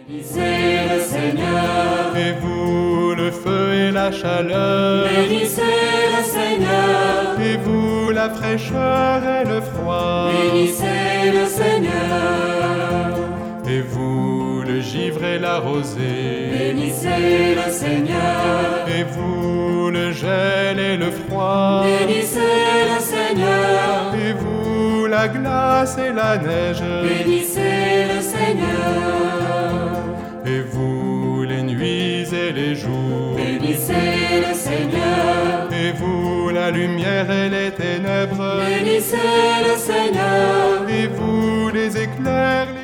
Bénissez le Seigneur. Et vous, le feu et la chaleur. Bénissez le Seigneur. Et vous, la fraîcheur et le froid. Bénissez le Seigneur. Et vous, le givre et la rosée. Bénissez le Seigneur. Et vous, le gel et le froid. Bénissez le Seigneur. Et vous, la glace et la neige. Bénissez le Seigneur. Et vous, les nuits et les jours. Bénissez le Seigneur. Et vous, la lumière et les ténèbres. Bénissez le Seigneur. Et vous, les éclairs,